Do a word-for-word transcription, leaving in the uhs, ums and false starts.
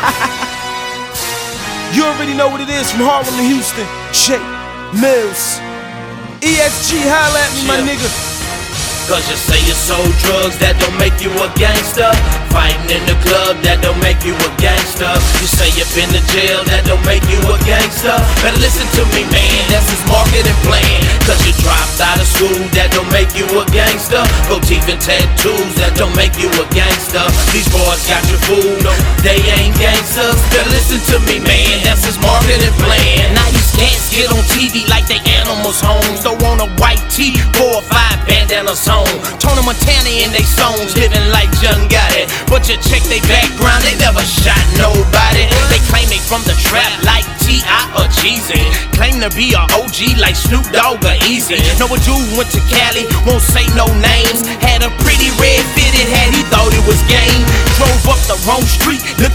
You already know what it is from Harlem to Houston. Jay Mills. E S G, holla at me, my nigga. Cause you say you sold drugs, that don't make you a gangster. Fighting in the club, that don't make you a gangster. You say you've been to jail, that don't make you a gangster. Better listen to me, man, that's his marketing plan. Cause you dropped out of school, that don't make you a gangster. Gold teeth and tattoos, that don't make you a gangster. These boys got you fooled, no, they ain't gangsters. Better listen to me, man, that's his marketing plan. Now you scans get on T V like they animals homes. Throw on a white tee, four or five bandanas on. Tony Montana in they songs, living like Young Gotti. But you check they background, they never shot nobody. They claim they from the trap like T I or Jeezy. Claim to be a O G like Snoop Dogg or Easy. Know a dude went to Cali, won't say no names. Had a pretty red fitted hat, he thought it was game. Drove up the wrong street, looked